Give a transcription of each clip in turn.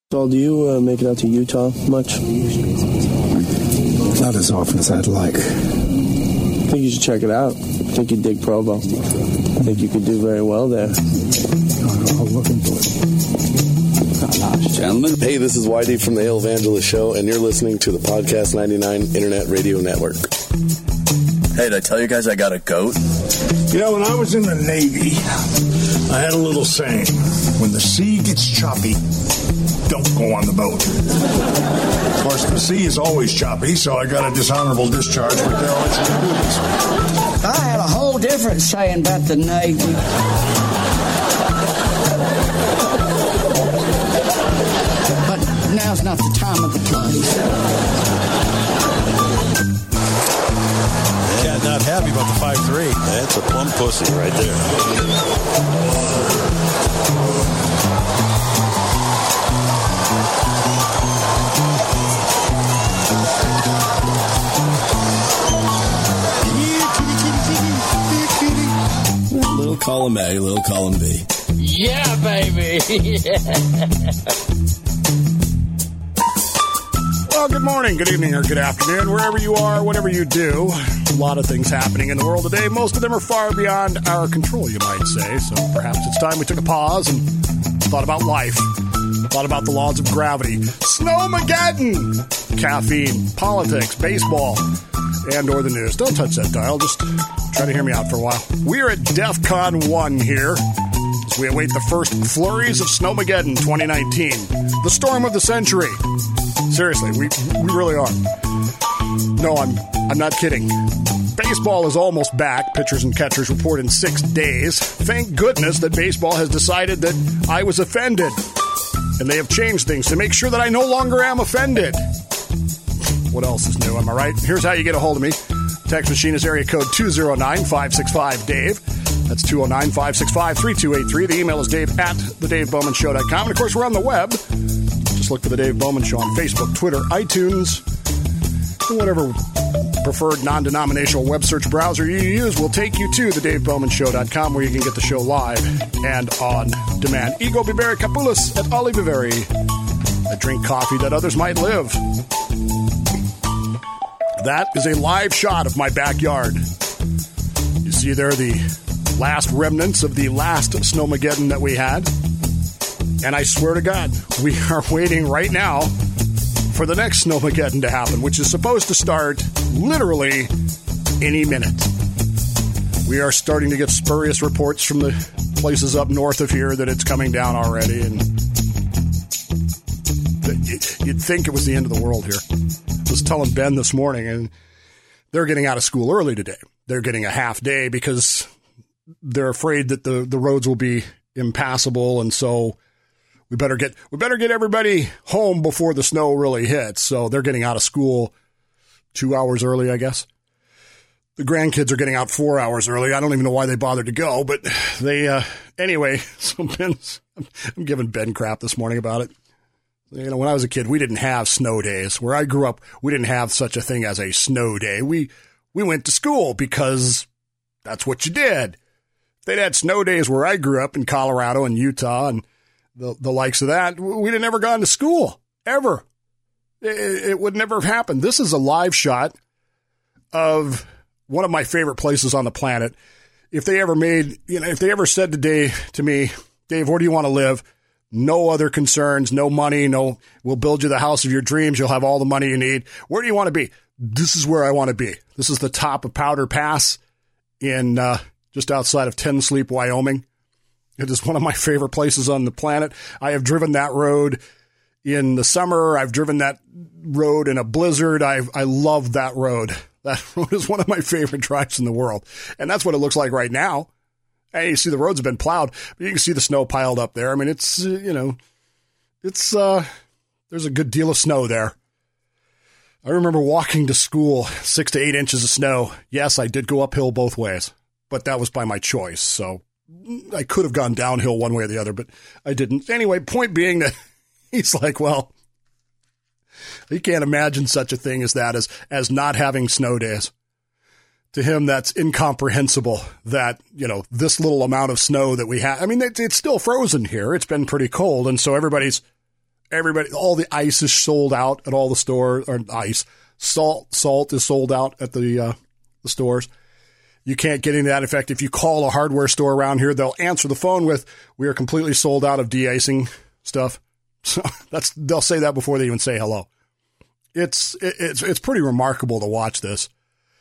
So, do you make it out to Utah much? Not as often as I'd like. I think you should check it out. I think you'd dig Provo. I think you could do very well there. I'll look into it. Gentlemen. Hey, this is YD from the Hail Evangelist Show, and you're listening to the Podcast 99 Internet Radio Network. Hey, did I tell you guys I got a goat? You know, when I was in the Navy, I had a little saying, when the sea gets choppy, don't go on the boat. Of course, the sea is always choppy, so I got a dishonorable discharge for dereliction of duties. I had a whole different saying about the Navy. But now's not the time of the place. Yeah, not happy about the 5'3". That's a plump pussy right there. Little column A, little column B. Yeah, baby. Well, good morning, good evening, or good afternoon, wherever you are, whatever you do. A lot of things happening in the world today. Most of them are far beyond our control, you might say. So perhaps it's time we took a pause and thought about life, thought about the laws of gravity, Snowmageddon, caffeine, politics, baseball, and or the news. Don't touch that dial. Just try to hear me out for a while. We are at DEF CON 1 here as we await the first flurries of Snowmageddon 2019. The storm of the century. Seriously, we really are. No, I'm not kidding. Baseball is almost back. Pitchers and catchers report in 6 days. Thank goodness that baseball has decided that I was offended. And they have changed things to make sure that I no longer am offended. What else is new? Am I right? Here's how you get a hold of me. Text machine is area code 209-565-DAVE. That's 209-565-3283. The email is dave@thedavebowmanshow.com. And, of course, we're on the web. Just look for The Dave Bowman Show on Facebook, Twitter, iTunes, and whatever preferred non-denominational web search browser you use will take you to thedavebowmanshow.com, where you can get the show live and on demand. Ego Biberi Capulis et Ali Biberi. I drink coffee that others might live. That is a live shot of my backyard. You see there the last remnants of the last Snowmageddon that we had. And I swear to God, we are waiting right now for the next Snowmageddon to happen, which is supposed to start literally any minute. We are starting to get spurious reports from the places up north of here that it's coming down already, and you'd think it was the end of the world here. I was telling Ben this morning, and they're getting out of school early today. They're getting a half day because they're afraid that the roads will be impassable, and so we better get everybody home before the snow really hits. So they're getting out of school 2 hours early, I guess. The grandkids are getting out 4 hours early. I don't even know why they bothered to go, but they anyway. So I'm giving Ben crap this morning about it. You know, when I was a kid, we didn't have snow days. Where I grew up, we didn't have such a thing as a snow day. We went to school because that's what you did. If they'd had snow days where I grew up in Colorado and Utah and the likes of that, we'd have never gone to school, ever. It would never have happened. This is a live shot of one of my favorite places on the planet. If they ever said today to me, Dave, where do you want to live? No other concerns, no money, we'll build you the house of your dreams. You'll have all the money you need. Where do you want to be? This is where I want to be. This is the top of Powder Pass in just outside of Ten Sleep, Wyoming. It is one of my favorite places on the planet. I have driven that road in the summer. I've driven that road in a blizzard. I love that road. That road is one of my favorite drives in the world. And that's what it looks like right now. And you see the roads have been plowed, but you can see the snow piled up there. I mean, it's, there's a good deal of snow there. I remember walking to school, 6 to 8 inches of snow. Yes, I did go uphill both ways, but that was by my choice. So I could have gone downhill one way or the other, but I didn't. Anyway, point being that he's like, well, you can't imagine such a thing as that, as not having snow days. To him, that's incomprehensible that, this little amount of snow that we have. I mean, it's still frozen here. It's been pretty cold. And so everybody's Everybody, all the ice is sold out at all the stores, or ice. Salt is sold out at the stores. You can't get into that. In fact, if you call a hardware store around here, they'll answer the phone with, "We are completely sold out of de-icing stuff." So they'll say that before they even say hello. It's pretty remarkable to watch this.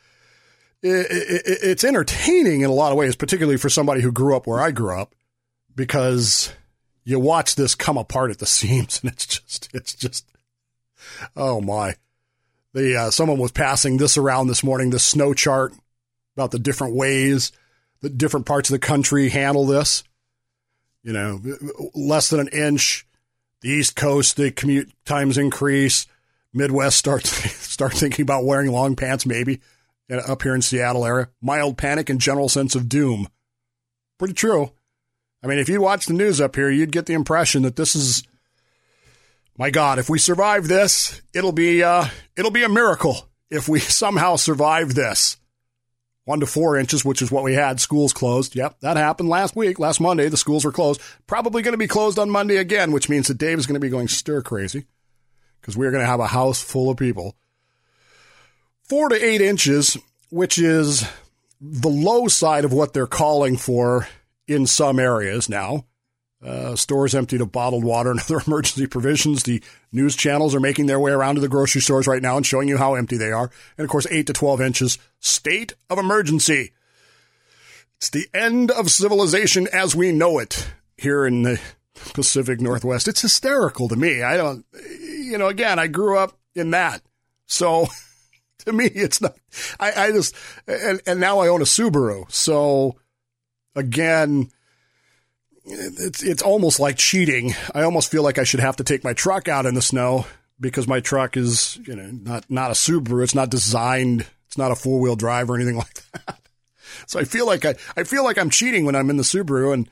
It's entertaining in a lot of ways, particularly for somebody who grew up where I grew up, because you watch this come apart at the seams, and it's just, oh my. Someone was passing this around this morning, this snow chart about the different ways that different parts of the country handle this. You know, less than an inch. The East Coast, the commute times increase. Midwest start thinking about wearing long pants, maybe, up here in Seattle area. Mild panic and general sense of doom. Pretty true. I mean, if you watch the news up here, you'd get the impression that this is, my God, if we survive this, it'll be a miracle if we somehow survive this. 1 to 4 inches, which is what we had. Schools closed. Yep, that happened last Monday. The schools were closed. Probably going to be closed on Monday again, which means that Dave is going to be going stir crazy because we're going to have a house full of people. 4 to 8 inches, which is the low side of what they're calling for in some areas now. Stores emptied of bottled water and other emergency provisions. The news channels are making their way around to the grocery stores right now and showing you how empty they are. And, of course, 8 to 12 inches, state of emergency. It's the end of civilization as we know it here in the Pacific Northwest. It's hysterical to me. Again, I grew up in that. So, to me, it's not, and now I own a Subaru. So, again, it's almost like cheating. I almost feel like I should have to take my truck out in the snow because my truck is, not a Subaru. It's not designed. It's not a 4-wheel drive or anything like that. So I feel like I'm cheating when I'm in the Subaru, and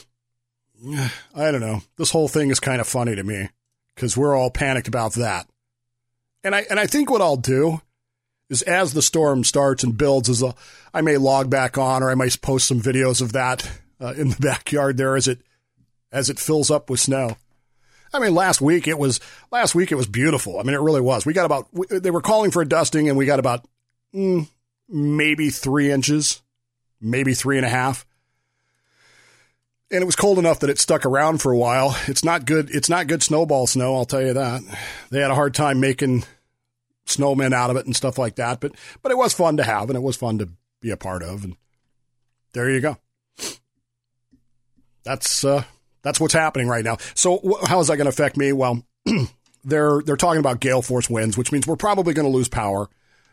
I don't know. This whole thing is kind of funny to me because we're all panicked about that. And I think what I'll do is as the storm starts and builds, I may log back on, or I might post some videos of that in the backyard there as it fills up with snow. I mean, last week it was beautiful. I mean, it really was. They were calling for a dusting, and we got about maybe 3 inches, maybe 3.5. And it was cold enough that it stuck around for a while. It's not good snowball snow, I'll tell you that. They had a hard time making snowmen out of it and stuff like that, but it was fun to have, and it was fun to be a part of, and there you go. That's what's happening right now. So how is that going to affect me? Well, they're talking about gale force winds, which means we're probably going to lose power.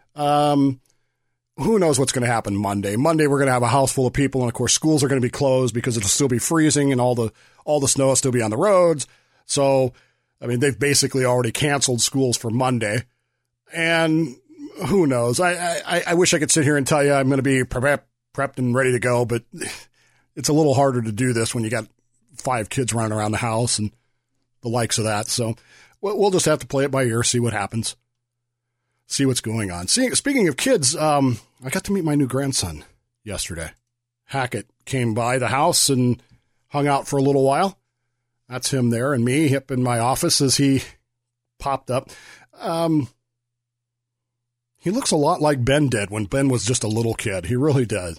Who knows what's going to happen Monday? Monday, we're going to have a house full of people, and of course, schools are going to be closed because it'll still be freezing and all the snow will still be on the roads. So, I mean, they've basically already canceled schools for Monday, and who knows? I wish I could sit here and tell you I'm going to be prepped and ready to go, but it's a little harder to do this when you got 5 kids running around the house and the likes of that. So we'll just have to play it by ear, see what happens, see what's going on. Speaking of kids, I got to meet my new grandson yesterday. Hackett came by the house and hung out for a little while. That's him there and me up in my office as he popped up. He looks a lot like Ben did when Ben was just a little kid. He really does.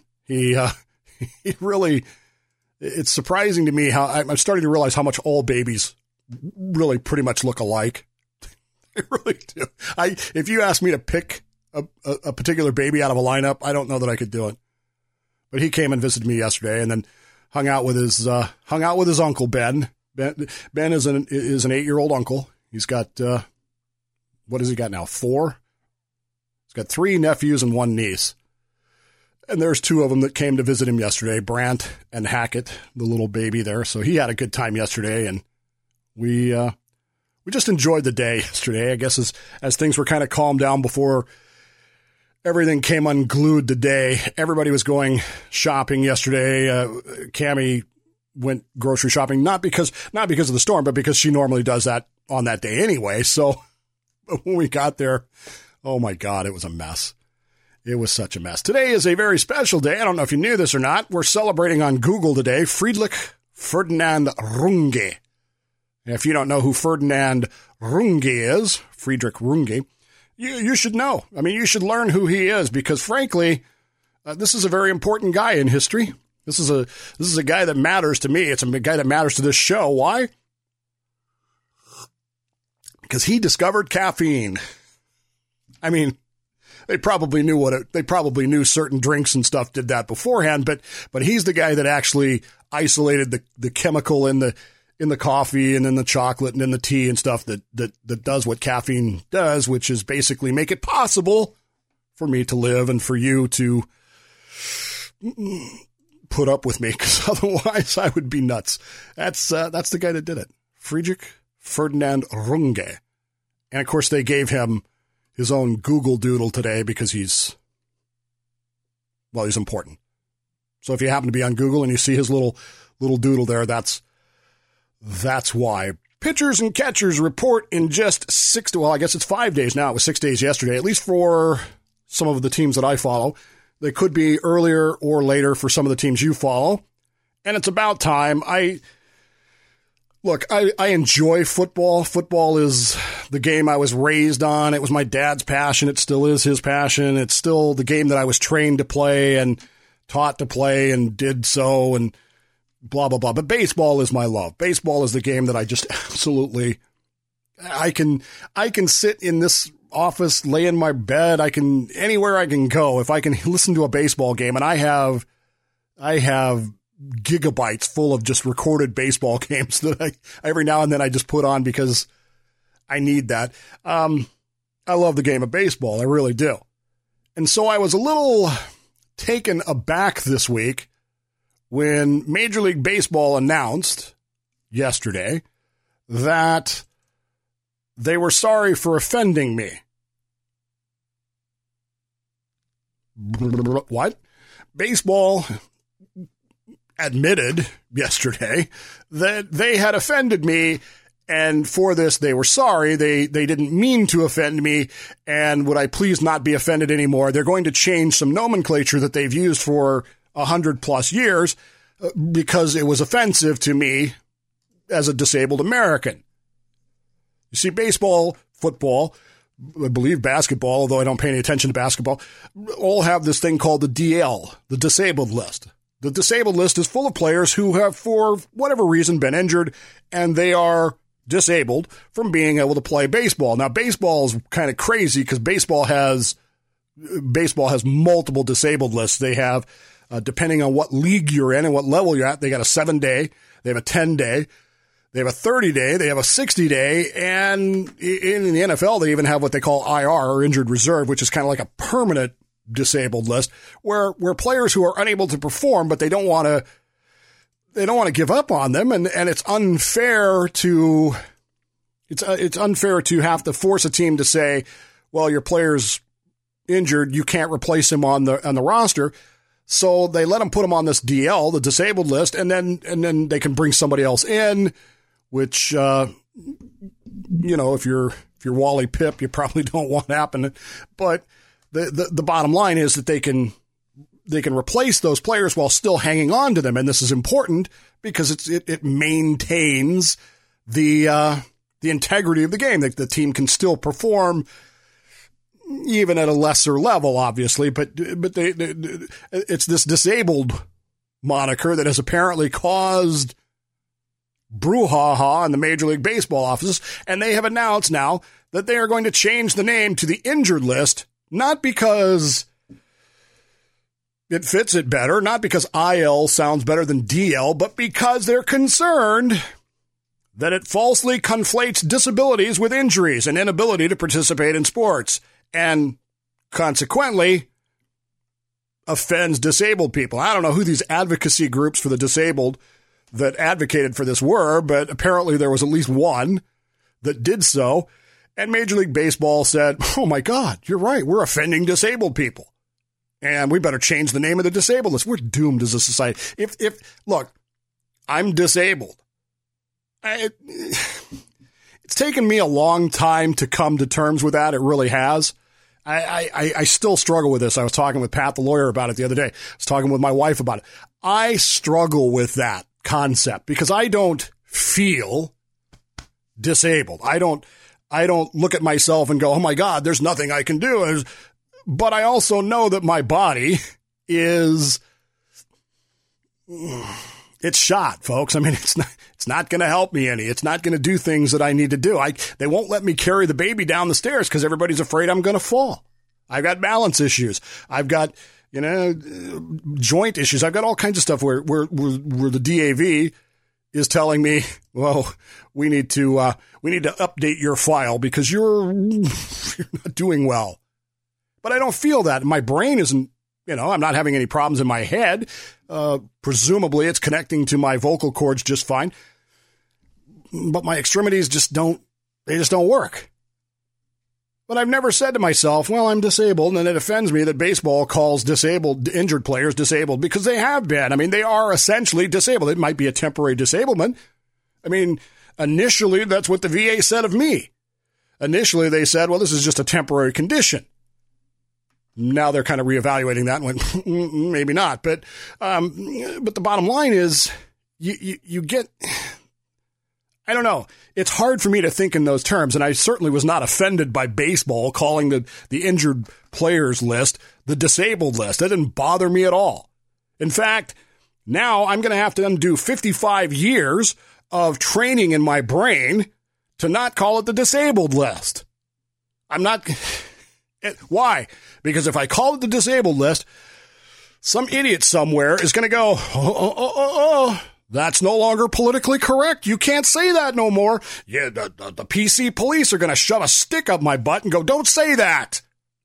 It's surprising to me how I'm starting to realize how much all babies really pretty much look alike. They really do. If you asked me to pick a particular baby out of a lineup, I don't know that I could do it. But he came and visited me yesterday and then hung out with his uncle, Ben. Ben is an 8-year-old uncle. He's got, what has he got now? 4? He's got 3 nephews and 1 niece. And there's 2 of them that came to visit him yesterday, Brant and Hackett, the little baby there. So he had a good time yesterday, and we just enjoyed the day yesterday. I guess as things were kind of calmed down before everything came unglued today. Everybody was going shopping yesterday. Cammie went grocery shopping, not because of the storm, but because she normally does that on that day anyway. So when we got there, oh my God, it was a mess. It was such a mess. Today is a very special day. I don't know if you knew this or not. We're celebrating on Google today Friedrich Ferdinand Runge. If you don't know who Ferdinand Runge is, Friedrich Runge, you should know. I mean, you should learn who he is because, frankly, this is a very important guy in history. This is a guy that matters to me. It's a guy that matters to this show. Why? Because he discovered caffeine. I mean, they probably knew certain drinks and stuff did that beforehand, but he's the guy that actually isolated the chemical in the coffee and in the chocolate and in the tea and stuff that does what caffeine does, which is basically make it possible for me to live and for you to put up with me, because otherwise I would be nuts. That's the guy that did it. Friedrich Ferdinand Runge. And of course they gave him his own Google Doodle today because he's important. So if you happen to be on Google and you see his little doodle there, that's why. Pitchers and catchers report in just 5 days now. It was 6 days yesterday, at least for some of the teams that I follow. They could be earlier or later for some of the teams you follow. And it's about time. I enjoy football. Football is the game I was raised on. It was my dad's passion. It still is his passion. It's still the game that I was trained to play and taught to play and did so and blah, blah, blah. But baseball is my love. Baseball is the game that I just absolutely, I can sit in this office, lay in my bed. Anywhere I can go. If I can listen to a baseball game, and I have gigabytes full of just recorded baseball games that I every now and then I just put on because I need that. I love the game of baseball. I really do. And so I was a little taken aback this week when Major League Baseball announced yesterday that they were sorry for offending me. What? Baseball admitted yesterday that they had offended me, and for this they were sorry. They didn't mean to offend me, and would I please not be offended anymore? They're going to change some nomenclature that they've used for 100+ years because it was offensive to me as a disabled American. You see, baseball, football, I believe basketball, although I don't pay any attention to basketball, all have this thing called the DL, the disabled list. The disabled list is full of players who have, for whatever reason, been injured, and they are disabled from being able to play baseball. Now, baseball is kind of crazy because baseball has multiple disabled lists. They have, depending on what league you're in and what level you're at, they got a 7-day, they have a 10-day, they have a 30-day, they have a 60-day, and in the NFL, they even have what they call IR, or injured reserve, which is kind of like a permanent disabled list, where players who are unable to perform, but they don't want to give up on them, and it's unfair to have to force a team to say, well, your player's injured, you can't replace him on the roster. So they let him put him on this DL, the disabled list, and then they can bring somebody else in, which, if you're Wally Pipp, you probably don't want to happen. But the bottom line is that they can replace those players while still hanging on to them. And this is important because it maintains the integrity of the game. The team can still perform even at a lesser level, obviously, but it's this disabled moniker that has apparently caused brouhaha in the Major League Baseball offices, and they have announced now that they are going to change the name to the injured list, not because it fits it better, not because IL sounds better than DL, but because they're concerned that it falsely conflates disabilities with injuries and inability to participate in sports, and consequently offends disabled people. I don't know who these advocacy groups for the disabled that advocated for this were, but apparently there was at least one that did so. And Major League Baseball said, oh my God, you're right. We're offending disabled people. And we better change the name of the disabled list. We're doomed as a society. Look, I'm disabled. It's taken me a long time to come to terms with that. It really has. I still struggle with this. I was talking with Pat, the lawyer, about it the other day. I was talking with my wife about it. I struggle with that concept because I don't feel disabled. I don't look at myself and go, oh my God, there's nothing I can do. But I also know that my body is, it's shot, folks. I mean, it's not going to help me any. It's not going to do things that I need to do. They won't let me carry the baby down the stairs because everybody's afraid I'm going to fall. I've got balance issues. I've got, joint issues. I've got all kinds of stuff where the DAV is telling me, well, we need to update your file because you're not doing well. But I don't feel that. My brain isn't, I'm not having any problems in my head. Presumably it's connecting to my vocal cords just fine. But my extremities just don't work. But I've never said to myself, well, I'm disabled, and it offends me that baseball calls injured players disabled because they have been. I mean, they are essentially disabled. It might be a temporary disablement. I mean, initially, that's what the VA said of me. Initially, they said, well, this is just a temporary condition. Now they're kind of reevaluating that and went, maybe not. But the bottom line is you get, I don't know. It's hard for me to think in those terms, and I certainly was not offended by baseball calling the injured players list the disabled list. That didn't bother me at all. In fact, now I'm going to have to undo 55 years of training in my brain to not call it the disabled list. I'm not... Why? Because if I call it the disabled list, some idiot somewhere is going to go, that's no longer politically correct. You can't say that no more. Yeah, the PC police are going to shove a stick up my butt and go, don't say that.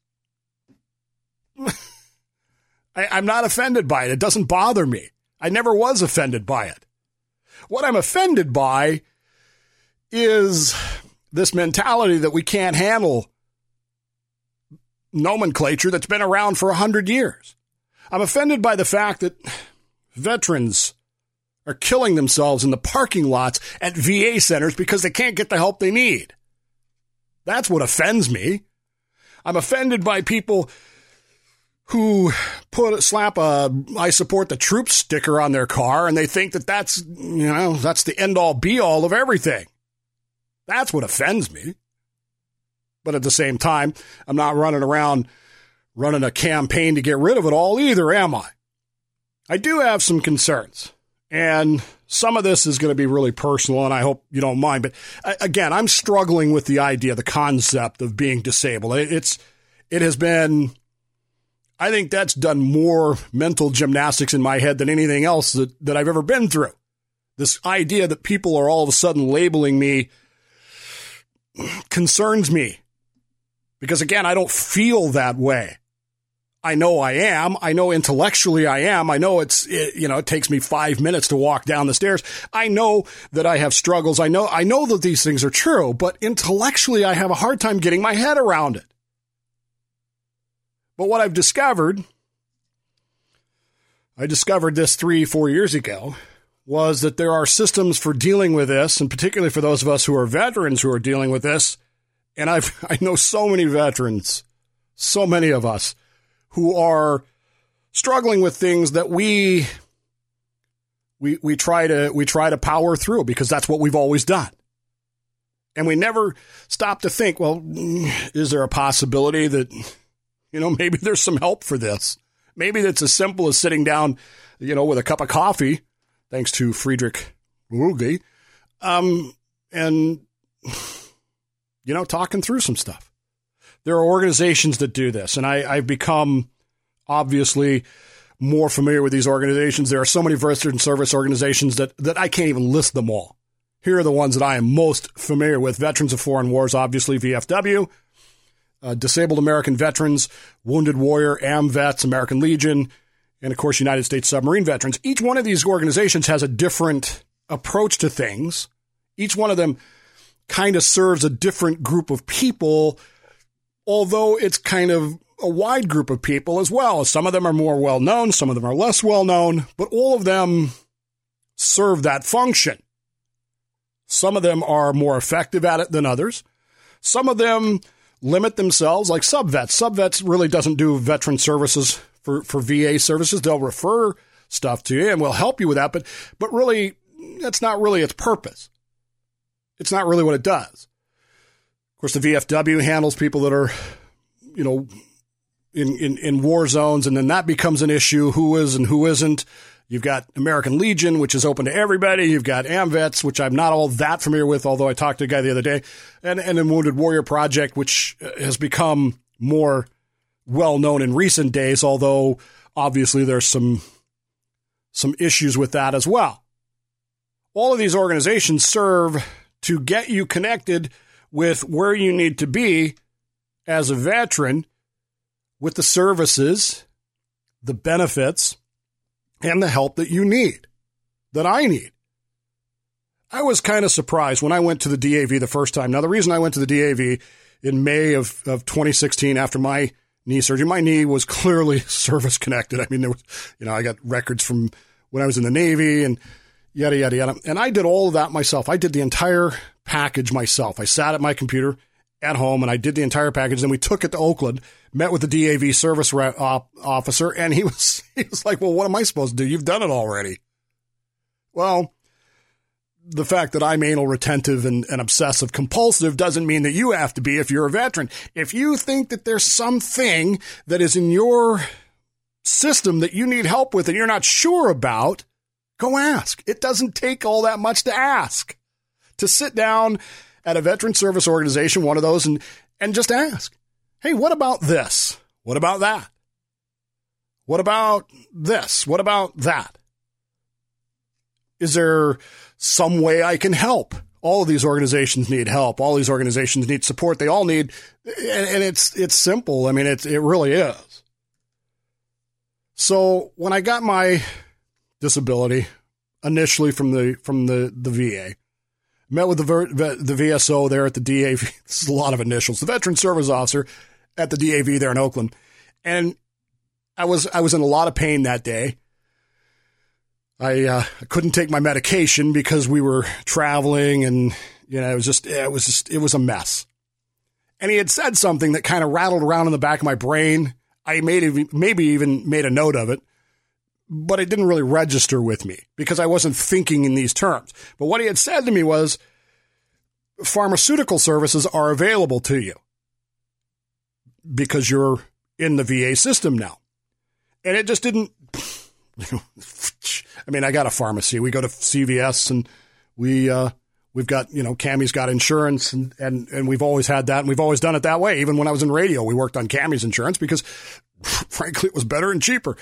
I'm not offended by it. It doesn't bother me. I never was offended by it. What I'm offended by is this mentality that we can't handle nomenclature that's been around for 100 years. I'm offended by the fact that veterans are killing themselves in the parking lots at VA centers because they can't get the help they need. That's what offends me. I'm offended by people who slap a I support the troops sticker on their car and they think that that's the end all be all of everything. That's what offends me. But at the same time, I'm not running around running a campaign to get rid of it all either, am I? I do have some concerns. And some of this is going to be really personal, and I hope you don't mind. But again, I'm struggling with the idea, the concept of being disabled. It has been, I think that's done more mental gymnastics in my head than anything else that I've ever been through. This idea that people are all of a sudden labeling me concerns me. Because again, I don't feel that way. I know I am. I know intellectually I am. I know it takes me 5 minutes to walk down the stairs. I know that I have struggles. I know that these things are true, but intellectually I have a hard time getting my head around it. But what I discovered this 3-4 years ago, was that there are systems for dealing with this, and particularly for those of us who are veterans who are dealing with this. And I know so many veterans, so many of us, who are struggling with things that we try to power through because that's what we've always done. And we never stop to think, well, is there a possibility that, maybe there's some help for this? Maybe it's as simple as sitting down, with a cup of coffee, thanks to Friedrich Ruge, and, talking through some stuff. There are organizations that do this, and I've become obviously more familiar with these organizations. There are so many veteran service organizations that I can't even list them all. Here are the ones that I am most familiar with. Veterans of Foreign Wars, obviously, VFW, Disabled American Veterans, Wounded Warrior, AMVETS, American Legion, and, of course, United States Submarine Veterans. Each one of these organizations has a different approach to things. Each one of them kind of serves a different group of people, although it's kind of a wide group of people as well. Some of them are more well-known, some of them are less well-known, but all of them serve that function. Some of them are more effective at it than others. Some of them limit themselves, like Subvets. Subvets really doesn't do veteran services for VA services. They'll refer stuff to you and will help you with that, but really, that's not really its purpose. It's not really what it does. Of course, the VFW handles people that are, in war zones, and then that becomes an issue, who is and who isn't. You've got American Legion, which is open to everybody. You've got AMVETS, which I'm not all that familiar with, although I talked to a guy the other day, and the Wounded Warrior Project, which has become more well-known in recent days, although obviously there's some issues with that as well. All of these organizations serve to get you connected with where you need to be as a veteran with the services, the benefits, and the help that you need, that I need. I was kind of surprised when I went to the DAV the first time. Now, the reason I went to the DAV in May of 2016 after my knee surgery, my knee was clearly service connected. I mean, there was, I got records from when I was in the Navy and yada, yada, yada. And I did all of that myself. I did the entire package myself. I sat at my computer at home and I did the entire package. Then we took it to Oakland, met with the DAV service officer, and he was like, well, what am I supposed to do? You've done it already. Well, the fact that I'm anal retentive and obsessive compulsive doesn't mean that you have to be if you're a veteran. If you think that there's something that is in your system that you need help with and you're not sure about, go ask. It doesn't take all that much to ask. To sit down at a veteran service organization, one of those, and just ask, hey, what about this? What about that? What about this? What about that? Is there some way I can help? All of these organizations need help. All these organizations need support. They all need, and it's simple. I mean, it really is. So when I got my disability initially from the VA, met with the VSO there at the DAV. This is a lot of initials. The Veteran Service Officer at the DAV there in Oakland. And I was in a lot of pain that day. I couldn't take my medication because we were traveling and, it was a mess. And he had said something that kind of rattled around in the back of my brain. I maybe even made a note of it, but it didn't really register with me because I wasn't thinking in these terms. But what he had said to me was, pharmaceutical services are available to you because you're in the VA system now. And it just didn't, I mean, I got a pharmacy. We go to CVS and we've got, Cammie's got insurance and we've always had that and we've always done it that way. Even when I was in radio, we worked on Cammie's insurance because frankly, it was better and cheaper.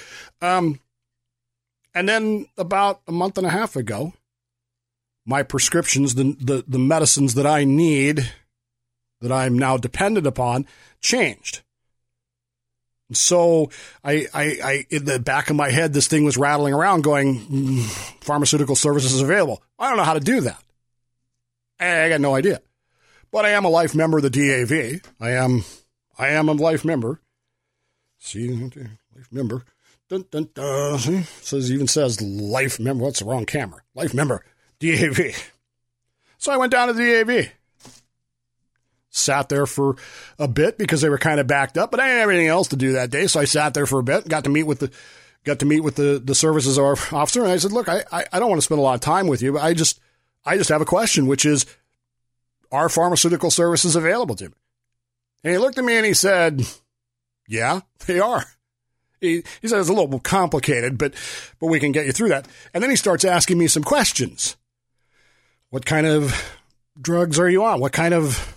And then about a month and a half ago, my prescriptions, the medicines that I need, that I'm now dependent upon, changed. And so I in the back of my head, this thing was rattling around going, pharmaceutical services available. I don't know how to do that. I got no idea. But I am a life member of the DAV. I am a life member. See, life member. Dun, dun, dun. So it even says life member. What's the wrong camera? Life member, DAV. So I went down to the DAV. Sat there for a bit because they were kind of backed up, but I didn't have anything else to do that day. So I sat there for a bit, got to meet with the services officer. And I said, look, I don't want to spend a lot of time with you, but I just have a question, which is, are pharmaceutical services available to me? And he looked at me and he said, yeah, they are. He said it's a little complicated, but we can get you through that. And then he starts asking me some questions. What kind of drugs are you on? What kind of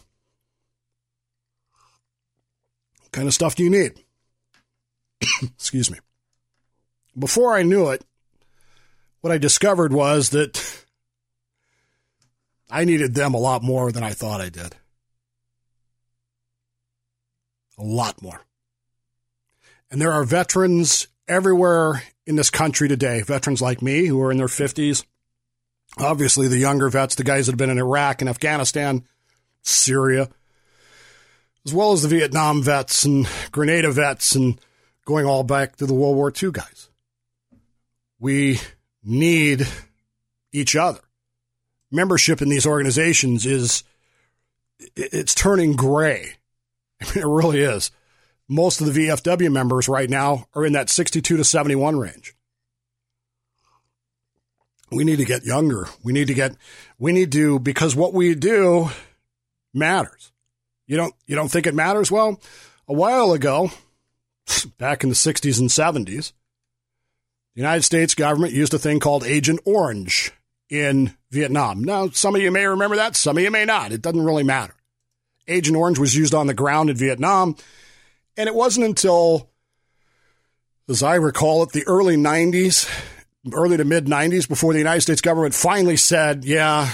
stuff do you need? Excuse me. Before I knew it, what I discovered was that I needed them a lot more than I thought I did. A lot more. And there are veterans everywhere in this country today, veterans like me who are in their 50s. Obviously, the younger vets, the guys that have been in Iraq and Afghanistan, Syria, as well as the Vietnam vets and Grenada vets and going all back to the World War II guys. We need each other. Membership in these organizations it's turning gray. I mean, it really is. Most of the VFW members right now are in that 62 to 71 range. We need to get younger. We need to, because what we do matters. You don't think it matters? Well, a while ago, back in the 60s and 70s, the United States government used a thing called Agent Orange in Vietnam. Now, some of you may remember that, some of you may not. It doesn't really matter. Agent Orange was used on the ground in Vietnam, and it wasn't until, as I recall it, the early to mid-90s before the United States government finally said, yeah,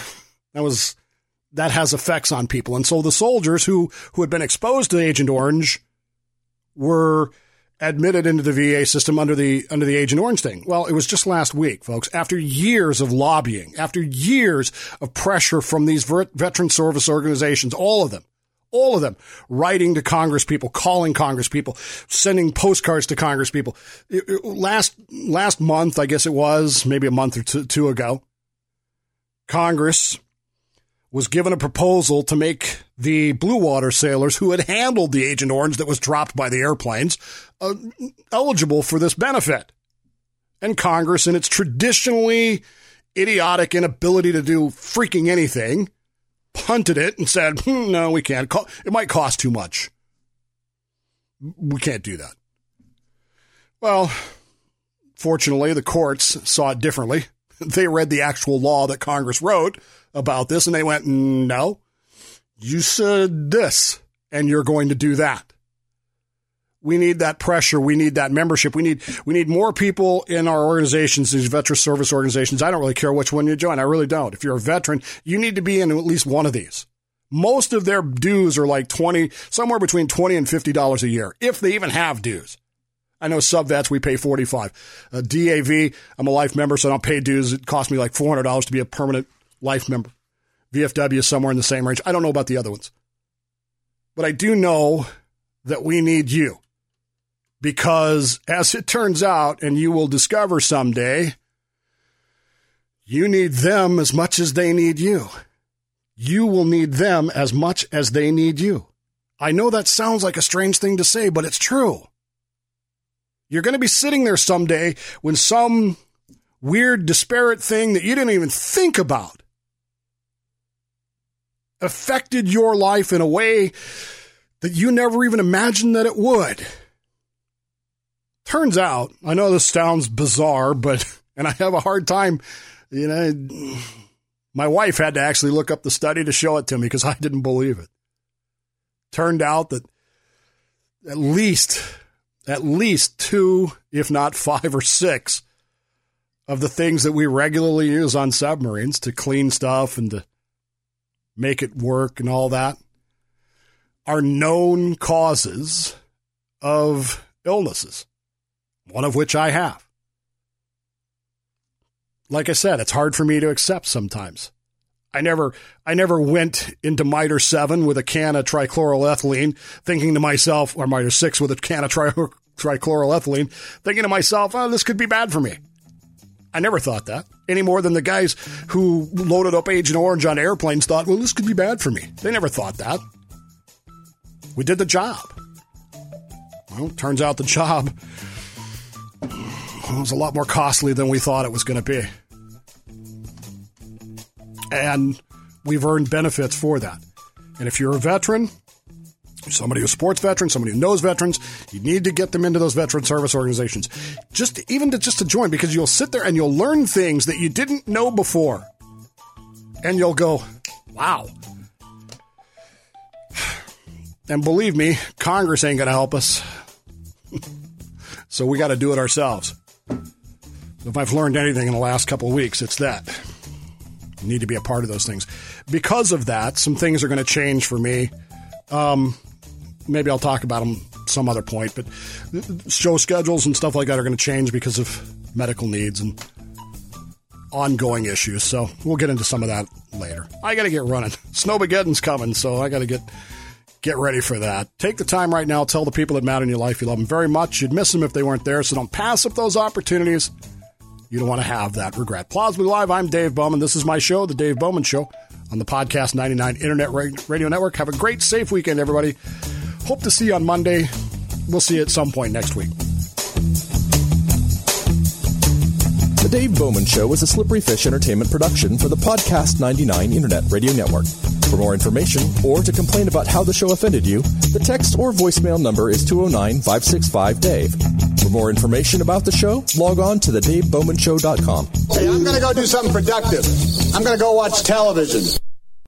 that has effects on people. And so the soldiers who had been exposed to Agent Orange were admitted into the VA system under the Agent Orange thing. Well, it was just last week, folks, after years of lobbying, after years of pressure from these veteran service organizations, all of them, writing to Congress people, calling Congress people, sending postcards to Congress people. Last month, I guess it was, maybe a month or two ago, Congress was given a proposal to make the Blue Water sailors who had handled the Agent Orange that was dropped by the airplanes eligible for this benefit. And Congress, in its traditionally idiotic inability to do freaking anything, punted it and said, no, we can't. It might cost too much. We can't do that. Well, fortunately, the courts saw it differently. They read the actual law that Congress wrote about this, and they went, no, you said this, and you're going to do that. We need that pressure. We need that membership. We need more people in our organizations, these veteran service organizations. I don't really care which one you join. I really don't. If you're a veteran, you need to be in at least one of these. Most of their dues are like somewhere between $20 and $50 a year, if they even have dues. I know sub-vets, we pay $45. DAV, I'm a life member, so I don't pay dues. It costs me like $400 to be a permanent life member. VFW is somewhere in the same range. I don't know about the other ones. But I do know that we need you. Because as it turns out, and you will discover someday, you need them as much as they need you. You will need them as much as they need you. I know that sounds like a strange thing to say, but it's true. You're going to be sitting there someday when some weird, disparate thing that you didn't even think about affected your life in a way that you never even imagined that it would. Turns out, I know this sounds bizarre, and I have a hard time, my wife had to actually look up the study to show it to me because I didn't believe it. Turned out that at least 2, if not 5 or 6 of the things that we regularly use on submarines to clean stuff and to make it work and all that are known causes of illnesses. One of which I have. Like I said, it's hard for me to accept sometimes. I never went into Mitre 7 with a can of trichloroethylene thinking to myself, or Mitre 6 with a can of trichloroethylene, thinking to myself, oh, this could be bad for me. I never thought that. Any more than the guys who loaded up Agent Orange on airplanes thought, well, this could be bad for me. They never thought that. We did the job. Well, it turns out the job was a lot more costly than we thought it was going to be. And we've earned benefits for that. And if you're a veteran, somebody who's a sports veteran, somebody who knows veterans, you need to get them into those veteran service organizations. Just to join, because you'll sit there and you'll learn things that you didn't know before. And you'll go, wow. And believe me, Congress ain't going to help us. So we got to do it ourselves. If I've learned anything in the last couple of weeks, it's that. You need to be a part of those things. Because of that, some things are going to change for me. Maybe I'll talk about them some other point, but show schedules and stuff like that are going to change because of medical needs and ongoing issues. So we'll get into some of that later. I got to get running. Snowmageddon's coming, so I got to get ready for that. Take the time right now. Tell the people that matter in your life you love them very much. You'd miss them if they weren't there, so don't pass up those opportunities. You don't want to have that regret. Plausibly Live, I'm Dave Bowman. This is my show, The Dave Bowman Show, on the Podcast 99 Internet Radio Network. Have a great, safe weekend, everybody. Hope to see you on Monday. We'll see you at some point next week. The Dave Bowman Show is a Slippery Fish Entertainment production for the Podcast 99 Internet Radio Network. For more information or to complain about how the show offended you, the text or voicemail number is 209-565-DAVE. For more information about the show, log on to thedavebowmanshow.com. Hey, I'm going to go do something productive. I'm going to go watch television.